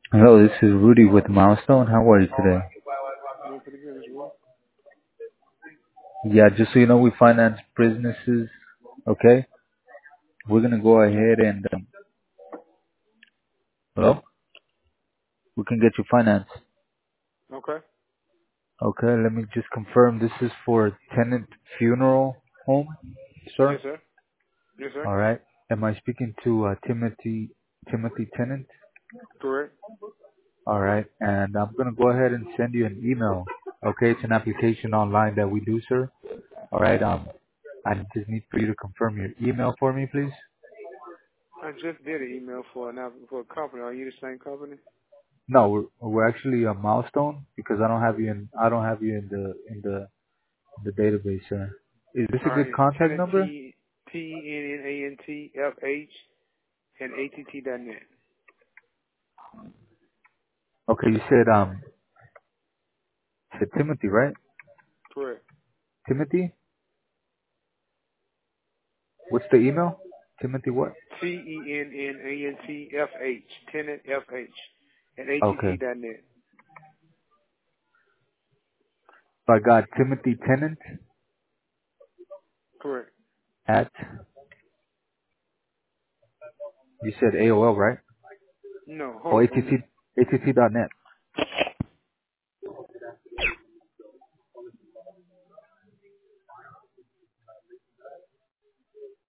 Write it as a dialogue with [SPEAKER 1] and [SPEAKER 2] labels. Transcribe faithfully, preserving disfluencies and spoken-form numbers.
[SPEAKER 1] Hello, this is Rudy with Milestone. How are you today?
[SPEAKER 2] Doing pretty good, Miss Wood.
[SPEAKER 1] Yeah, just so you know, we finance businesses. Okay, we're gonna go ahead and um, hello, we can get you financed.
[SPEAKER 2] Okay.
[SPEAKER 1] Okay, let me just confirm. This is for tenant funeral home, sir.
[SPEAKER 2] Yes, sir. Yes, sir.
[SPEAKER 1] All right. Am I speaking to uh, Timothy Timothy Tenant?
[SPEAKER 2] Correct.
[SPEAKER 1] All right, and I'm gonna go ahead and send you an email. Okay, it's an application online that we do, sir. All right. Um, I just need for you to confirm your email for me, please.
[SPEAKER 2] I just did an email for now for a company. Are you the same company?
[SPEAKER 1] No, we're, we're actually a milestone because I don't have you in I don't have you in the in the the database, sir. Is this a
[SPEAKER 2] All
[SPEAKER 1] good
[SPEAKER 2] right.
[SPEAKER 1] contact
[SPEAKER 2] Tenant
[SPEAKER 1] number?
[SPEAKER 2] T T E N N A N T F H and A T T dot net.
[SPEAKER 1] Okay, you said um said Timothy, right?
[SPEAKER 2] Correct.
[SPEAKER 1] Timothy? What's the email? Timothy what?
[SPEAKER 2] T E N N A N T F H tenant F H and A T T
[SPEAKER 1] Okay.
[SPEAKER 2] dot net.
[SPEAKER 1] So I got Timothy Tenant
[SPEAKER 2] Correct.
[SPEAKER 1] at you said A O L, right?
[SPEAKER 2] No,
[SPEAKER 1] Oh
[SPEAKER 2] hold
[SPEAKER 1] A
[SPEAKER 2] on
[SPEAKER 1] T
[SPEAKER 2] one
[SPEAKER 1] T
[SPEAKER 2] minute.
[SPEAKER 1] A T T dot net.